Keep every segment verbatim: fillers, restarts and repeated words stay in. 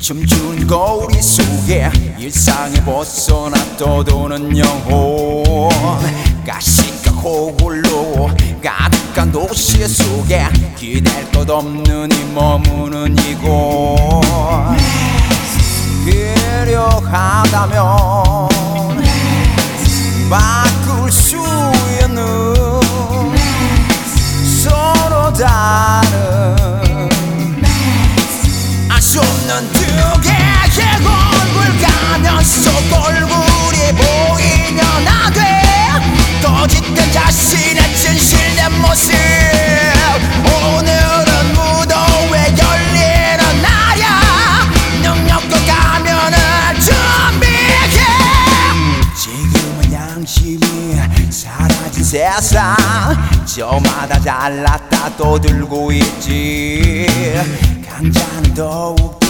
춤추는 거리 속에 일상에 벗어나 떠도는 영혼, 가시가 호홀로 가득한 도시 속에 기댈 것 없는 이 머무는 이곳, 필요하다면 바꿀 수 있는 서로 다른 알 수 없는 두 개의 얼굴 가면서 얼굴이 보이면 안 돼. 거짓된 자신의 진실된 모습, 오늘은 무도회 열리는 날이야. 능력도 가면을 준비해. 지금은 양심이 사라진 세상, 저마다 잘났다 떠들고 있지. 강자는 더욱더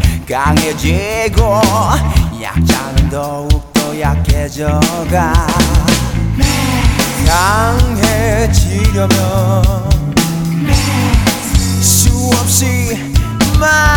강해지고 약자는 더욱더 약해져가. 강해지려면 수없이 많은